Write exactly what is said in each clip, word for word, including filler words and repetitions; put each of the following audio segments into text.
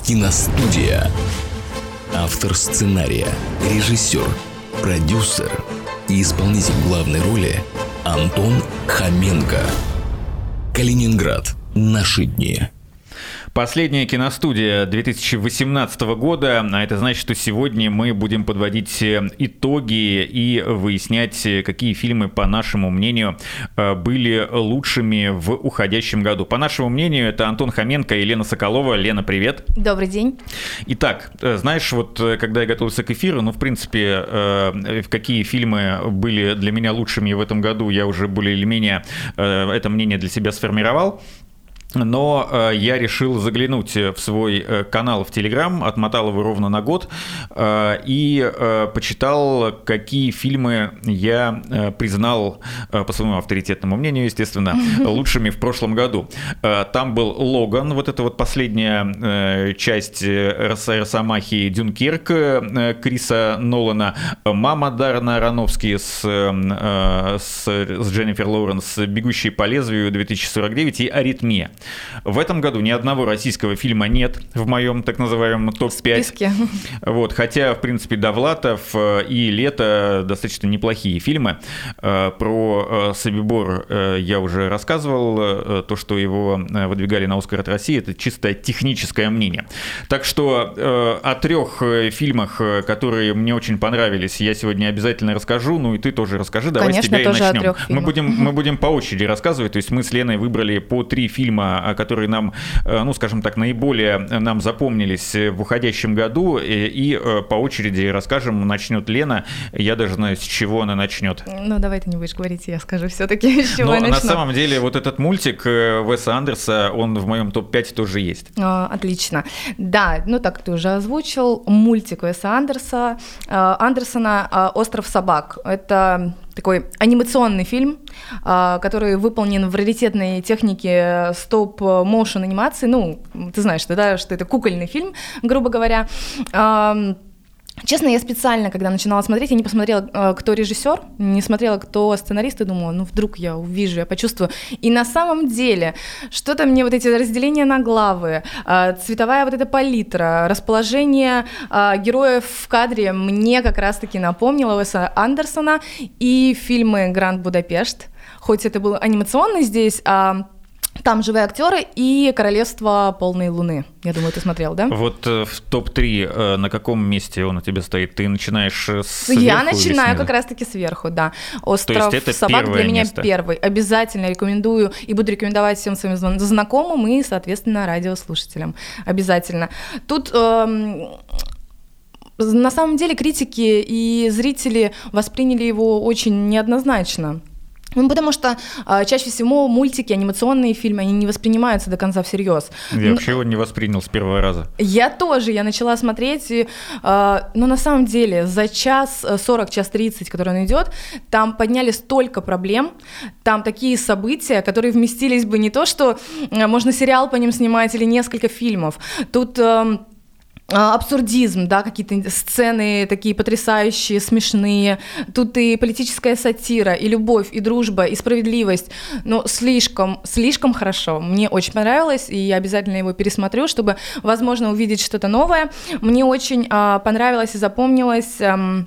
Киностудия. Автор сценария, режиссер, продюсер и исполнитель главной роли Антон Хоменко. Калининград. Наши дни. Последняя киностудия две тысячи восемнадцатого года, а это значит, что сегодня мы будем подводить итоги и выяснять, какие фильмы, по нашему мнению, были лучшими в уходящем году. По нашему мнению, это Антон Хоменко и Лена Соколова. Лена, привет. Добрый день. Итак, знаешь, вот когда я готовился к эфиру, ну, в принципе, какие фильмы были для меня лучшими в этом году, я уже более или менее это мнение для себя сформировал. Но э, я решил заглянуть в свой э, канал в Телеграм, отмотал его ровно на год, э, и э, почитал, какие фильмы я э, признал, э, по своему авторитетному мнению, естественно, лучшими в прошлом году. Э, там был «Логан», вот это вот последняя э, часть Росомахи «Дюнкерк» э, Криса Нолана, «Мама» Даррена Аронофски с, э, с, с Дженнифер Лоуренс, «Бегущие по лезвию» две тысячи сорок девять и «Аритмия». В этом году ни одного российского фильма нет в моем так называемом топ пять. Вот, хотя, в принципе, «Довлатов» и «Лето» достаточно неплохие фильмы. Про «Собибор» я уже рассказывал. То, что его выдвигали на «Оскар» от России, это чисто техническое мнение. Так что о трех фильмах, которые мне очень понравились, я сегодня обязательно расскажу. Ну и ты тоже расскажи. Давай Конечно, с тебя и тоже начнем. Мы будем, мы будем по очереди рассказывать. То есть мы с Леной выбрали по три фильма, которые нам, ну, скажем так, наиболее нам запомнились в уходящем году, и, и по очереди расскажем. Начнет Лена. Я даже знаю, с чего она начнет. Ну, давай ты не будешь говорить, я скажу все-таки, с чего Но я начну. На самом деле вот этот мультик Уэса Андерса, он в моем топ пять тоже есть. А, отлично. Да, ну так ты уже озвучил, мультик Уэса Андерса, Андерсона «Остров собак». Это такой анимационный фильм, который выполнен в раритетной технике стоп-моушен анимации. Ну, ты знаешь, да, что это кукольный фильм, грубо говоря. Честно, я специально, когда начинала смотреть, я не посмотрела, кто режиссер, не смотрела, кто сценарист, и думала, ну вдруг я увижу, я почувствую. И на самом деле, что-то мне вот эти разделения на главы, цветовая вот эта палитра, расположение героев в кадре мне как раз-таки напомнило Уэса Андерсона и фильмы «Гранд Будапешт», хоть это был анимационный здесь, а там живые актеры и «Королевство полной луны». Я думаю, ты смотрел, да? Вот в топ три на каком месте он у тебя стоит? Ты начинаешь сверху? Я начинаю как раз-таки сверху, да. «Остров собак» для меня место. Первый. Обязательно рекомендую и буду рекомендовать всем своим знакомым и, соответственно, радиослушателям. Обязательно. Тут... Эм... На самом деле критики и зрители восприняли его очень неоднозначно. Ну, потому что э, чаще всего мультики, анимационные фильмы, они не воспринимаются до конца всерьез. Я вообще его не воспринял с первого раза. Я тоже, я начала смотреть, и, э, но на самом деле за час сорок, час тридцать, который он идет, там подняли столько проблем, там такие события, которые вместились бы не то, что э, можно сериал по ним снимать или несколько фильмов. Тут... Э, абсурдизм, да, какие-то сцены такие потрясающие, смешные. Тут и политическая сатира, и любовь, и дружба, и справедливость. Но слишком, слишком хорошо. Мне очень понравилось, и я обязательно его пересмотрю, чтобы, возможно, увидеть что-то новое. Мне очень а, понравилось и запомнилось а,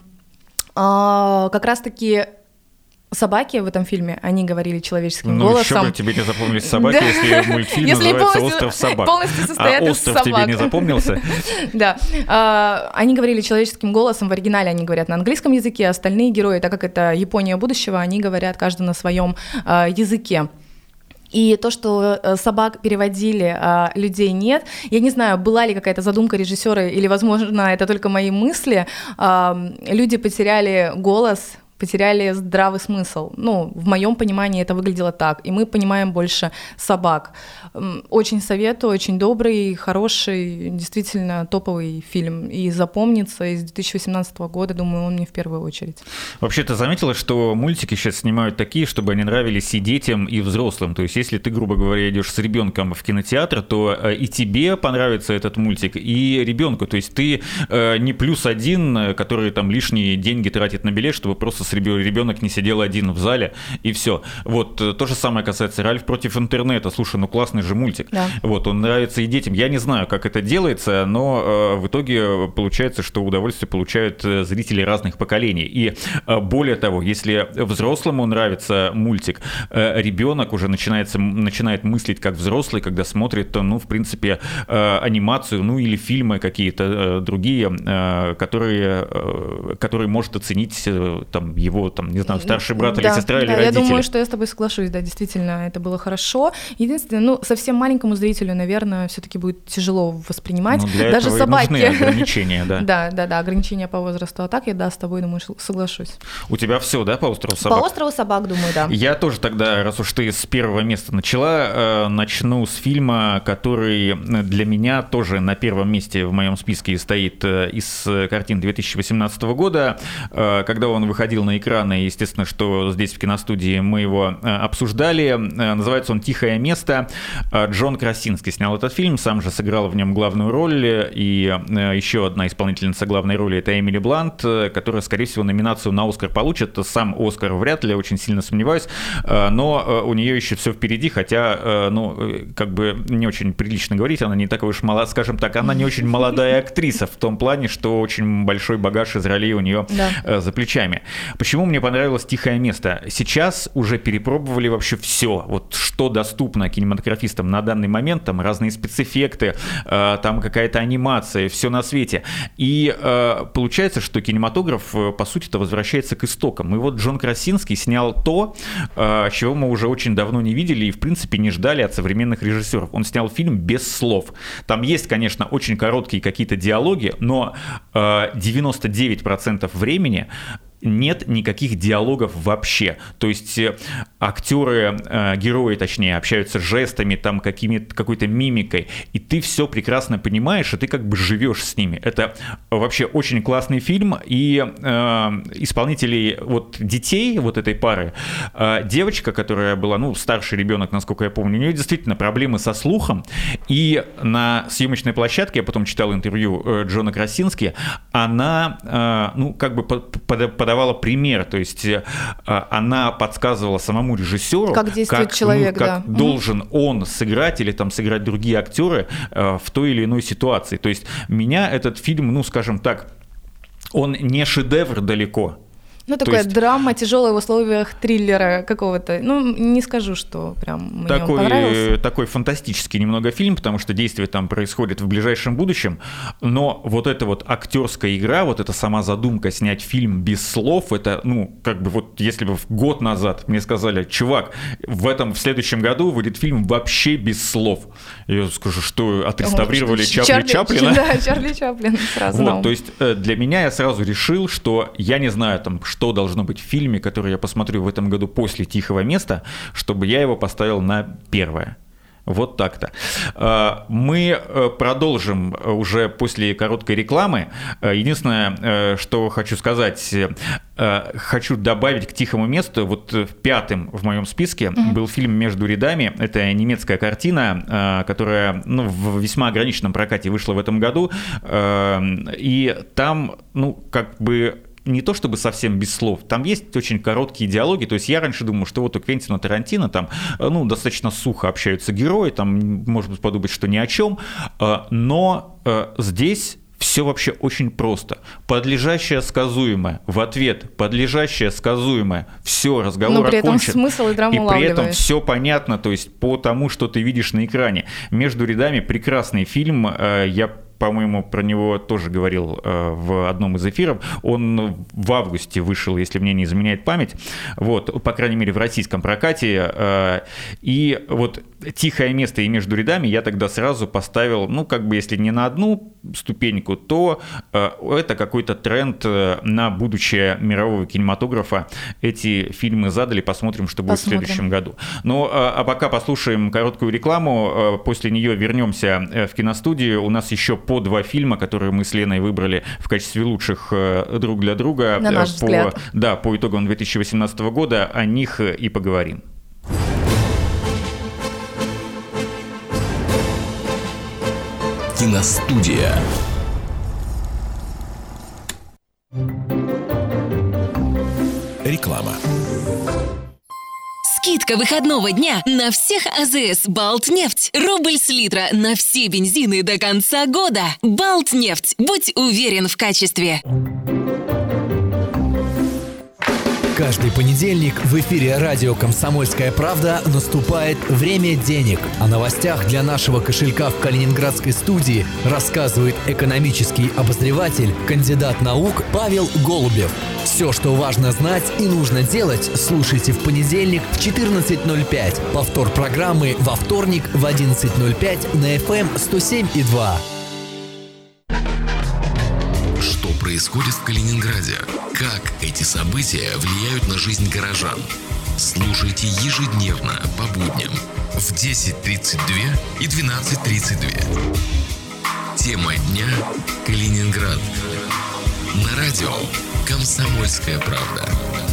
а, как раз-таки... Собаки в этом фильме, они говорили человеческим ну, голосом. Ну еще бы тебе не запомнились собаки, да. Если мультфильм если называется «Остров собак». Полностью состоят а из остров собак. тебе не запомнился? Да. А, они говорили человеческим голосом, в оригинале они говорят на английском языке, остальные герои, так как это Япония будущего, они говорят каждый на своем а, языке. И то, что собак переводили, а людей нет, я не знаю, была ли какая-то задумка режиссера, или, возможно, это только мои мысли, а, люди потеряли голос, потеряли здравый смысл. Ну, в моем понимании это выглядело так. И мы понимаем больше собак. Очень советую, очень добрый, хороший, действительно топовый фильм. И запомнится из две тысячи восемнадцатого года, думаю, он мне в первую очередь. Вообще, ты заметила, что мультики сейчас снимают такие, чтобы они нравились и детям, и взрослым? То есть, если ты, грубо говоря, идешь с ребенком в кинотеатр, то и тебе понравится этот мультик, и ребенку. То есть, ты не плюс один, который там лишние деньги тратит на билет, чтобы просто с ребенок не сидел один в зале, и все. Вот то же самое касается «Ральф против интернета». Слушай, ну классный же мультик. Да. Вот, он нравится и детям. Я не знаю, как это делается, но э, в итоге получается, что удовольствие получают зрители разных поколений. И э, более того, если взрослому нравится мультик, э, ребенок уже начинается, начинает мыслить как взрослый, когда смотрит, ну, в принципе, э, анимацию, ну, или фильмы какие-то э, другие, э, которые, э, которые может оценить э, там, его, там, не знаю, старший брат да, или сестра, да, или я родители. Я думаю, что я с тобой соглашусь, да, действительно, это было хорошо. Единственное, ну, совсем маленькому зрителю, наверное, все-таки будет тяжело воспринимать. Ну, для Даже этого собаки. И нужны ограничения, да. Да, да, да, ограничения по возрасту. А так я, да, с тобой, думаю, соглашусь. У тебя все, да, по острову собак? По острову собак, думаю, да. Я тоже тогда, раз уж ты с первого места начала, начну с фильма, который для меня тоже на первом месте в моем списке стоит из картин две тысячи восемнадцатого года. Когда он выходил на экраны, естественно, что здесь в киностудии мы его обсуждали. Называется он «Тихое место». Джон Красинский снял этот фильм, сам же сыграл в нем главную роль. И еще одна исполнительница главной роли — это Эмили Блант, которая, скорее всего, номинацию на «Оскар» получит. Сам «Оскар» вряд ли, очень сильно сомневаюсь. Но у нее еще все впереди, хотя, ну, как бы не очень прилично говорить, она не такая уж молодая, скажем так, она не очень молодая актриса в том плане, что очень большой багаж из ролей у нее да. за плечами. Почему мне понравилось «Тихое место»? Сейчас уже перепробовали вообще все, вот что доступно кинематографистам на данный момент, там разные спецэффекты, э, там какая-то анимация, все на свете. И э, получается, что кинематограф, по сути-то, возвращается к истокам. И вот Джон Красинский снял то, э, чего мы уже очень давно не видели и, в принципе, не ждали от современных режиссеров. Он снял фильм без слов. Там есть, конечно, очень короткие какие-то диалоги, но э, девяносто девять процентов времени нет никаких диалогов вообще. То есть актеры, э, герои, точнее, общаются жестами, там, какими-то, какой-то мимикой, и ты все прекрасно понимаешь, и ты как бы живешь с ними. Это вообще очень классный фильм, и э, исполнителей вот детей вот этой пары, э, девочка, которая была, ну, старший ребенок, насколько я помню, у нее действительно проблемы со слухом, и на съемочной площадке, я потом читал интервью э, Джона Красински, она, э, ну, как бы под, под, подавала пример, то есть э, она подсказывала самому режиссеру, как действует как, человек, ну, как да. должен mm-hmm. он сыграть или там сыграть другие актеры э, в той или иной ситуации. То есть меня этот фильм, ну, скажем так, он не шедевр далеко. Ну, такая есть... драма, тяжелая в условиях триллера какого-то. Ну, не скажу, что прям мне такой, он понравился. Такой фантастический немного фильм, потому что действие там происходит в ближайшем будущем, но вот эта вот актерская игра, вот эта сама задумка снять фильм без слов, это, ну, как бы вот если бы год назад мне сказали: чувак, в этом, в следующем году выйдет фильм вообще без слов. Я скажу, что отреставрировали О, Чарли, Чарли Чаплина. Да, Чарли Чаплин сразу. Вот, то есть для меня я сразу решил, что я не знаю, там, что должно быть в фильме, который я посмотрю в этом году после «Тихого места», чтобы я его поставил на первое. Вот так-то. Мы продолжим уже после короткой рекламы. Единственное, что хочу сказать, хочу добавить к «Тихому месту». Вот пятым в моем списке mm-hmm. был фильм «Между рядами». Это немецкая картина, которая, ну, в весьма ограниченном прокате вышла в этом году. И там, ну, как бы... не то чтобы совсем без слов, там есть очень короткие диалоги, то есть я раньше думал, что вот у Квентина Тарантино там, ну, достаточно сухо общаются герои, там, можно подумать, что ни о чем, но здесь все вообще очень просто. Подлежащее сказуемое, в ответ подлежащее сказуемое, все, разговор окончен. Но при этом окончен. Смысл и драму улавливаешь. И при этом все понятно, то есть по тому, что ты видишь на экране. «Между рядами» прекрасный фильм, я по-моему, про него тоже говорил э, в одном из эфиров. Он в августе вышел, если мне не изменяет память. Вот, по крайней мере, в российском прокате. Э, и вот «Тихое место» и «Между рядами» я тогда сразу поставил, ну, как бы, если не на одну ступеньку, то э, это какой-то тренд на будущее мирового кинематографа. Эти фильмы задали, посмотрим, что будет посмотрим. в следующем году. Ну, э, а пока послушаем короткую рекламу, э, после нее вернемся в киностудию. У нас еще по два фильма, которые мы с Леной выбрали в качестве лучших друг для друга. На наш по, взгляд. Да, по итогам две тысячи восемнадцатого года, о них и поговорим. Киностудия. Реклама. Скидка выходного дня на всех АЗС «Балтнефть». Рубль с литра на все бензины до конца года. «Балтнефть». Будь уверен в качестве. Каждый понедельник в эфире радио «Комсомольская правда» наступает «Время денег». О новостях для нашего кошелька в калининградской студии рассказывает экономический обозреватель, кандидат наук Павел Голубев. Все, что важно знать и нужно делать, слушайте в понедельник в четырнадцать ноль пять. Повтор программы во вторник в одиннадцать ноль пять на эф эм сто семь и два. Что происходит в Калининграде? Как эти события влияют на жизнь горожан? Слушайте ежедневно по будням в десять тридцать два и двенадцать тридцать два. Тема дня – Калининград. На радио «Комсомольская правда».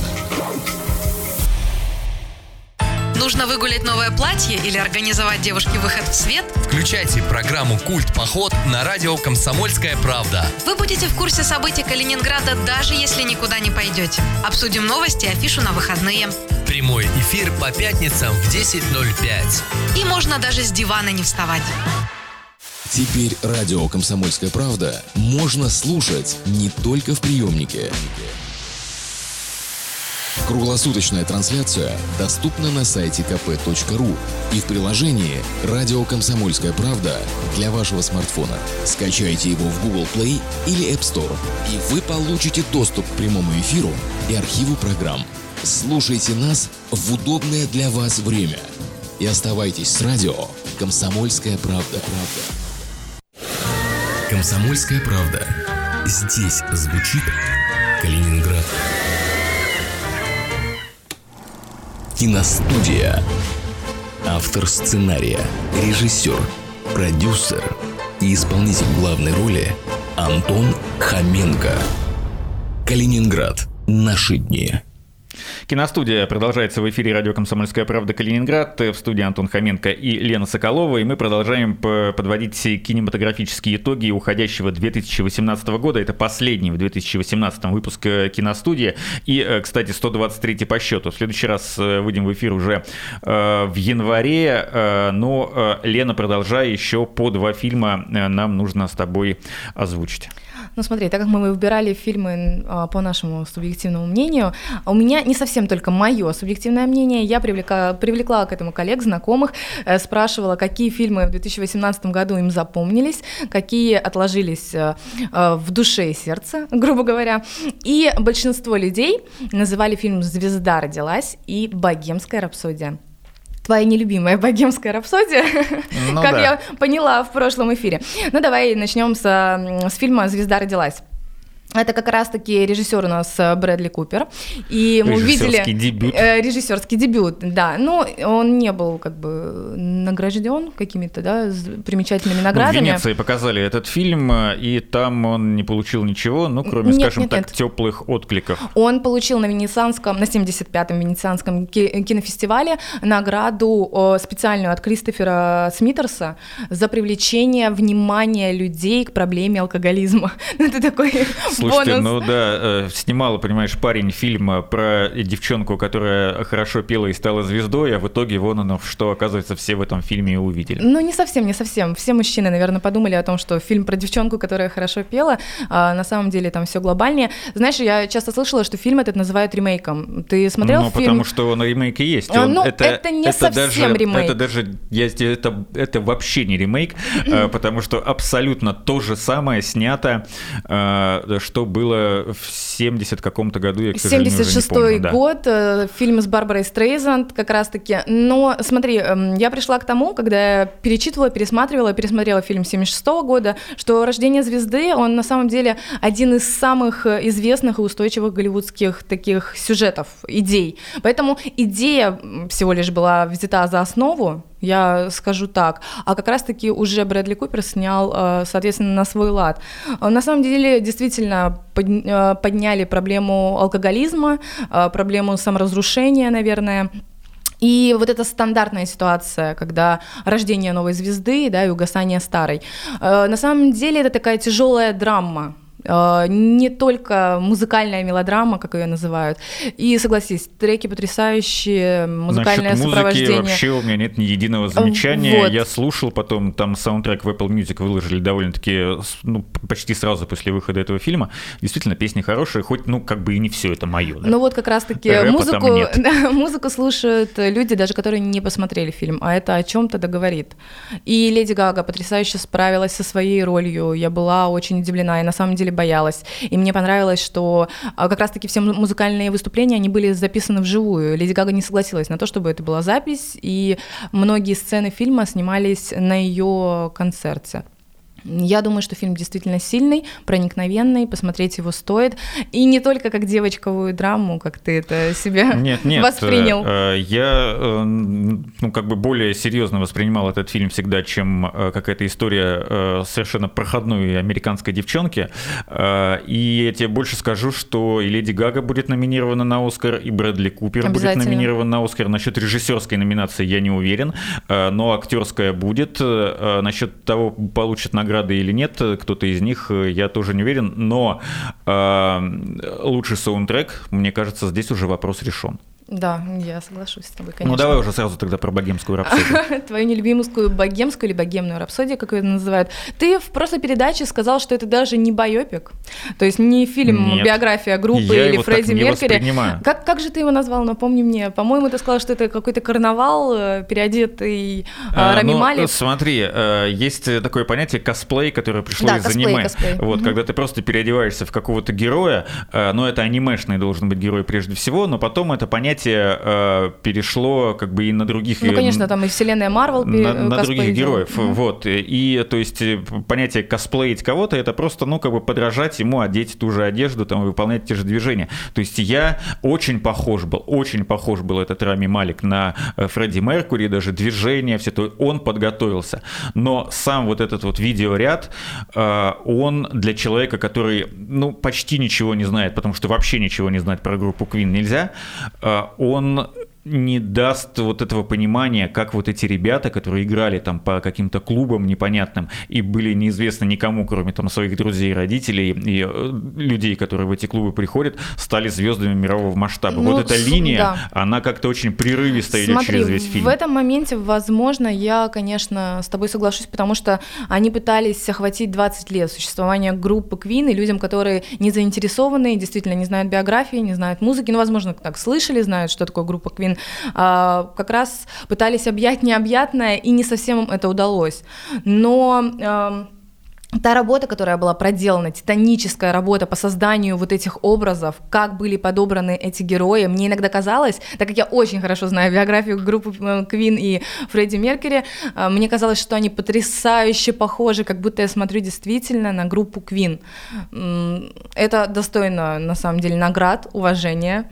Нужно выгулять новое платье или организовать девушке выход в свет? Включайте программу «Культ Поход» на радио «Комсомольская правда». Вы будете в курсе событий Калининграда, даже если никуда не пойдете. Обсудим новости и афишу на выходные. Прямой эфир по пятницам в десять ноль пять. И можно даже с дивана не вставать. Теперь радио «Комсомольская правда» можно слушать не только в приемнике. Круглосуточная трансляция доступна на сайте ка пэ точка ру и в приложении «Радио Комсомольская правда» для вашего смартфона. Скачайте его в Google Play или App Store, и вы получите доступ к прямому эфиру и архиву программ. Слушайте нас в удобное для вас время и оставайтесь с радио «Комсомольская правда». «Комсомольская правда». Здесь звучит Калининград. Киностудия. Автор сценария, режиссер, продюсер и исполнитель главной роли Антон Хоменко. Калининград. Наши дни. Киностудия продолжается в эфире радио «Комсомольская правда» Калининград. В студии Антон Хоменко и Лена Соколова. И мы продолжаем подводить кинематографические итоги уходящего две тысячи восемнадцатого года. Это последний в две тысячи восемнадцатом выпуск киностудии. И, кстати, сто двадцать третий по счету. В следующий раз выйдем в эфир уже в январе. Но, Лена, продолжай, еще по два фильма нам нужно с тобой озвучить. Ну смотри, так как мы выбирали фильмы по нашему субъективному мнению, у меня не совсем только мое субъективное мнение, я привлекла, привлекла к этому коллег, знакомых, спрашивала, какие фильмы в две тысячи восемнадцатом году им запомнились, какие отложились в душе и сердце, грубо говоря. И большинство людей называли фильм «Звезда родилась» и «Богемская рапсодия». Твоя нелюбимая «Богемская рапсодия», ну, как да. я поняла в прошлом эфире. Ну, давай начнем с, с фильма «Звезда родилась». Это как раз-таки режиссер у нас Брэдли Купер. И мы режиссерский увидели... дебют. Э, режиссерский дебют, да. Но он не был как бы награжден какими-то, да, примечательными наградами. Ну, в Венеции показали этот фильм, и там он не получил ничего, ну, кроме, нет, скажем нет, так, нет. теплых откликов. Он получил на венецианском, на семьдесят пятом венецианском кинофестивале награду специальную от Кристофера Смитерса за привлечение внимания людей к проблеме алкоголизма. Это такой... Слушайте, бонус. ну да, снимала, понимаешь, парень фильм про девчонку, которая хорошо пела и стала звездой, а в итоге вон оно, что, оказывается, все в этом фильме и увидели. Ну, не совсем, не совсем. Все мужчины, наверное, подумали о том, что фильм про девчонку, которая хорошо пела, а на самом деле там все глобальнее. Знаешь, я часто слышала, что фильм этот называют ремейком. Ты смотрел ну, фильм? Ну, потому что он ремейк и есть. Он, ну, это, это не это совсем даже, ремейк. Это даже, я, это, это вообще не ремейк, потому что абсолютно то же самое снято, что было в семидесятом каком-то году, я, к сожалению, уже не помню. семьдесят шестой год, да. Фильм с Барбарой Стрейзанд как раз-таки. Но смотри, я пришла к тому, когда я перечитывала, пересматривала, пересмотрела фильм семьдесят шестого года, что «Рождение звезды», он на самом деле один из самых известных и устойчивых голливудских таких сюжетов, идей. Поэтому идея всего лишь была взята за основу, я скажу так. А как раз-таки уже Брэдли Купер снял, соответственно, на свой лад. На самом деле, действительно, подняли проблему алкоголизма, проблему саморазрушения, наверное. И вот эта стандартная ситуация, когда рождение новой звезды, да, и угасание старой. На самом деле, это такая тяжелая драма. Не только музыкальная мелодрама, как ее называют. И согласись, треки потрясающие, музыкальное Насчет сопровождение. Музыки вообще у меня нет ни единого замечания. Вот. Я слушал, потом там саундтрек в Apple Music выложили довольно-таки, ну, почти сразу после выхода этого фильма. Действительно, песни хорошие, хоть, ну, как бы и не все это мое. Да? Ну вот как раз-таки Рэпа музыку, там музыку слушают люди, даже которые не посмотрели фильм, а это о чем-то договорит. И Леди Гага потрясающе справилась со своей ролью. Я была очень удивлена и на самом деле боялась. И мне понравилось, что как раз-таки все музыкальные выступления, они были записаны вживую. Леди Гага не согласилась на то, чтобы это была запись, и многие сцены фильма снимались на ее концерте. Я думаю, что фильм действительно сильный, проникновенный, посмотреть его стоит. И не только как девочковую драму, как ты это себе нет, нет, воспринял. Я, ну, как бы более серьезно воспринимал этот фильм всегда, чем какая-то история совершенно проходной американской девчонки. И я тебе больше скажу, что и Леди Гага будет номинирована на Оскар, и Брэдли Купер будет номинирован на Оскар. Насчет режиссерской номинации я не уверен, но актерская будет. Насчет того, получит награду или нет, кто-то из них, я тоже не уверен, но э, лучший саундтрек, мне кажется, здесь уже вопрос решен. Да, я соглашусь с тобой, конечно. Ну давай уже сразу тогда про богемскую рапсодию. Твою нелюбимую богемскую или богемную рапсодию, как ее называют. Ты в прошлой передаче сказал, что это даже не байопик, то есть не фильм, Нет, биография группы или Фредди Меркьюри. Как, как же ты его назвал, напомни мне? По-моему, ты сказал, что это какой-то карнавал, переодетый а, Рами ну, Малик. Смотри, есть такое понятие косплей, которое пришло да, из косплей, аниме. Косплей. Вот, угу. Когда ты просто переодеваешься в какого-то героя, но это анимешный должен быть герой прежде всего, но потом это понятие перешло как бы и на других... Ну, конечно, там и вселенная Марвел на, на других героев. Mm-hmm. Вот. И, то есть, понятие косплеить кого-то, это просто, ну, как бы подражать ему, одеть ту же одежду, там, выполнять те же движения. То есть, я очень похож был, очень похож был этот Рами Малик на Фредди Меркьюри, даже движения, все то, он подготовился. Но сам вот этот вот видеоряд, он для человека, который, ну, почти ничего не знает, потому что вообще ничего не знать про группу Queen нельзя, он не даст вот этого понимания, как вот эти ребята, которые играли там по каким-то клубам непонятным и были неизвестны никому, кроме там своих друзей и родителей, и людей, которые в эти клубы приходят, стали звездами мирового масштаба. Ну, вот эта линия, да. Она как-то очень прерывисто идет через весь фильм. В этом моменте, возможно, я, конечно, с тобой соглашусь, потому что они пытались охватить двадцать лет существования группы Queen, и людям, которые не заинтересованы, действительно не знают биографии, не знают музыки, ну, возможно, так слышали, знают, что такое группа Queen, как раз пытались объять необъятное, и не совсем им это удалось. Но э, та работа, которая была проделана, титаническая работа по созданию вот этих образов, как были подобраны эти герои, мне иногда казалось, так как я очень хорошо знаю биографию группы Queen и Фредди Меркьюри, мне казалось, что они потрясающе похожи, как будто я смотрю действительно на группу Queen. Это достойно, на самом деле, наград, уважения.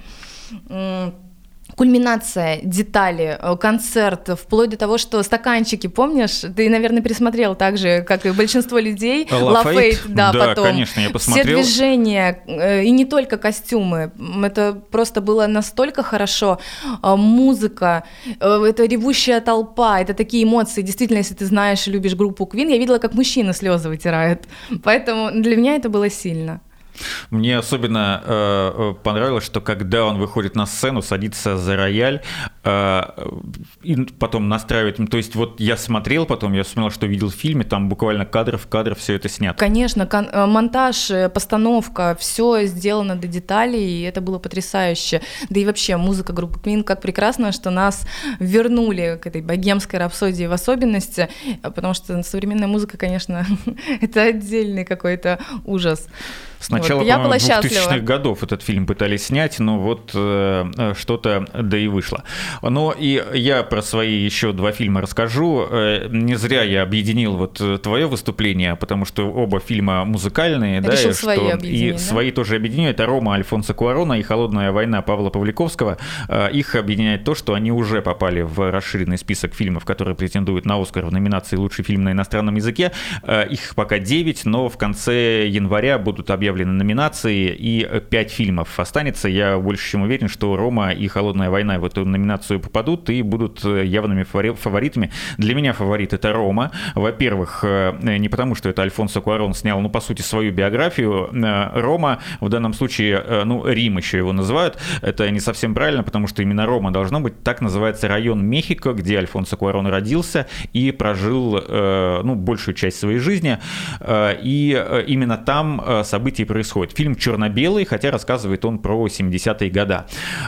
Кульминация, детали, концерт, вплоть до того, что стаканчики, помнишь? Ты, наверное, пересмотрел так же, как и большинство людей. Лафейт, да, да, потом. Конечно, я посмотрел. Все движения, и не только костюмы. Это просто было настолько хорошо. Музыка, это ревущая толпа, это такие эмоции. Действительно, если ты знаешь и любишь группу Queen, я видела, как мужчины слезы вытирают. Поэтому для меня это было сильно. Мне особенно э, понравилось, что когда он выходит на сцену, садится за рояль э, и потом настраивает. То есть вот я смотрел потом, я вспомнил, что видел в фильме, там буквально кадр в кадр все это снято. Конечно, кон- монтаж, постановка, все сделано до деталей, и это было потрясающе. Да и вообще музыка группы Queen, как прекрасно, что нас вернули к этой богемской рапсодии в особенности, потому что современная музыка, конечно, это отдельный какой-то ужас. Сначала, вот, я по-моему, двухтысячных счастлива. годов этот фильм пытались снять, но вот э, что-то да и вышло. Но и я про свои еще два фильма расскажу. Э, не зря я объединил вот твое выступление, потому что оба фильма музыкальные. Решил да, свои что объединить, и да? Свои тоже объединю. Это «Рома» Альфонсо Куарона и «Холодная война» Павла Павликовского. Э, их объединяет то, что они уже попали в расширенный список фильмов, которые претендуют на «Оскар» в номинации «Лучший фильм на иностранном языке». Э, их пока девять, но в конце января будут объявлены объявлены номинации, и пять фильмов останется. Я больше чем уверен, что «Рома» и «Холодная война» в эту номинацию попадут и будут явными фаворитами. Для меня фаворит — это «Рома». Во-первых, не потому, что это Альфонсо Куарон снял, ну, по сути, свою биографию. «Рома» в данном случае, ну, Рим еще его называют. Это не совсем правильно, потому что именно Рома должно быть. Так называется район Мехико, где Альфонсо Куарон родился и прожил, ну, большую часть своей жизни. И именно там события происходят. Фильм черно-белый, хотя рассказывает он про семидесятые годы.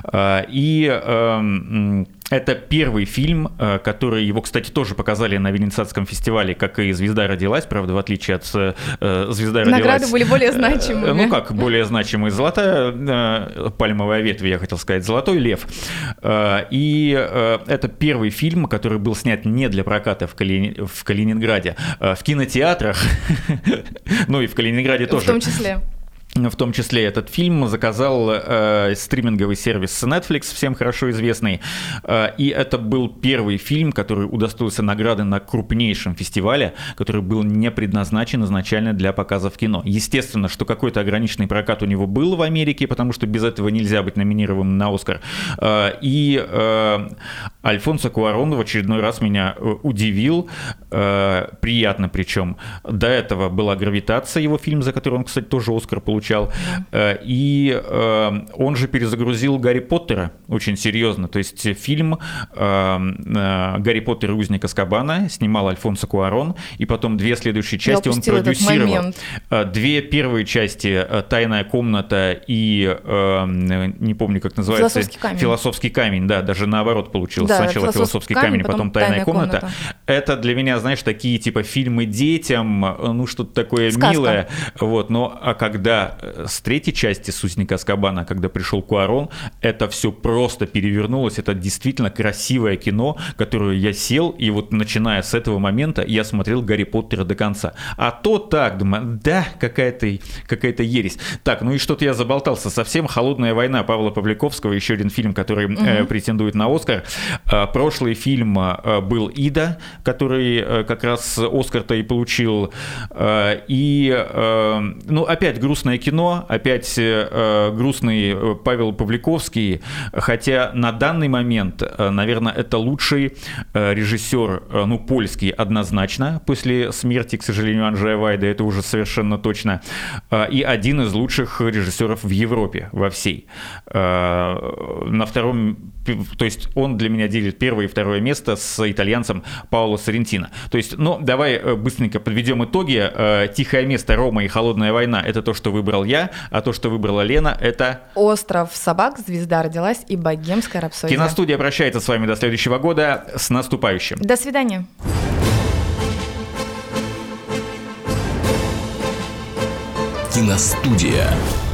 И это первый фильм, который, его, кстати, тоже показали на Венецианском фестивале, как и «Звезда родилась», правда, в отлие от э, «Звезда родилась». Награды были более значимыми. Ну как, более значимые. «Золотая э, пальмовая ветвь», я хотел сказать, «Золотой лев». Э, и э, это первый фильм, который был снят не для проката в, Кали... в Калининграде, а в кинотеатрах, ну и в Калининграде тоже. В том числе. В том числе этот фильм заказал э, стриминговый сервис Netflix, всем хорошо известный. Э, и это был первый фильм, который удостоился награды на крупнейшем фестивале, который был не предназначен изначально для показа в кино. Естественно, что какой-то ограниченный прокат у него был в Америке, потому что без этого нельзя быть номинированным на «Оскар». Э, и э, Альфонсо Куарон в очередной раз меня удивил, э, приятно причем. До этого была «Гравитация», его фильм, за который он, кстати, тоже «Оскар» получил. Yeah. И э, он же перезагрузил «Гарри Поттера» очень серьезно. То есть фильм э, э, «Гарри Поттер и узник Азкабана» снимал Альфонсо Куарон, и потом две следующие части он продюсировал. Две первые части «Тайная комната» и, э, не помню, как называется, «Философский камень». «Философский камень», да, даже наоборот получилось. Да, сначала «Философский камень», потом, потом «Тайная, Тайная комната». комната. Это для меня, знаешь, такие типа фильмы детям, ну что-то такое сказка. Милое. Вот, но а когда с третьей части «С узника Азкабана», когда пришел Куарон, это все просто перевернулось. Это действительно красивое кино, которое я сел, и вот начиная с этого момента я смотрел «Гарри Поттера» до конца. А то так, думаю, да, какая-то, какая-то ересь. Так, ну и что-то я заболтался совсем. «Холодная война» Павла Павликовского, еще один фильм, который угу. э, претендует на «Оскар». Э, прошлый фильм э, был «Ида», который э, как раз «Оскар»-то и получил. Э, и, э, ну, опять грустная кино, опять э, грустный Павел Павликовский, хотя на данный момент, э, наверное, это лучший э, режиссер, э, ну, польский однозначно, после смерти, к сожалению, Анджея Вайда, это уже совершенно точно, э, и один из лучших режиссеров в Европе, во всей. Э, на втором, то есть он для меня делит первое и второе место с итальянцем Паоло Соррентино. То есть, ну, давай быстренько подведем итоги. Э, «Тихое место», «Рома» и «Холодная война» — это то, что выбрал я, а то, что выбрала Лена, это... «Остров собак», «Звезда родилась» и «Богемская рапсодия». Киностудия прощается с вами до следующего года. С наступающим. До свидания. Киностудия.